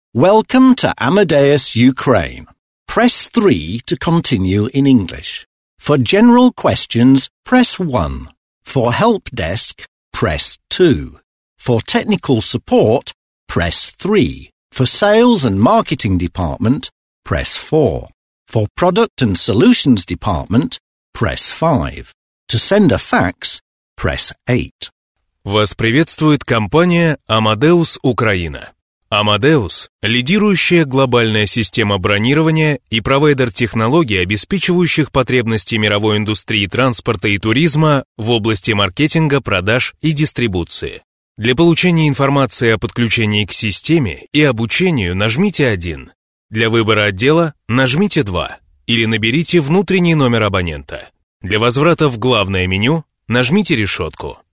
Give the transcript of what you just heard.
Welcome to Amadeus Ukraine. Press 3 to continue in English. For general questions, press 1. For help desk, press 2. For technical support, press 3. For sales and marketing department, press 4. For product and solutions department, press 5. To send a fax, press 8. Вас приветствует компания Amadeus Украина. Amadeus – лидирующая глобальная система бронирования и провайдер технологий, обеспечивающих потребности мировой индустрии транспорта и туризма в области маркетинга, продаж и дистрибуции. Для получения информации о подключении к системе и обучению нажмите 1. Для выбора отдела нажмите 2 или наберите внутренний номер абонента. Для возврата в главное меню нажмите решетку.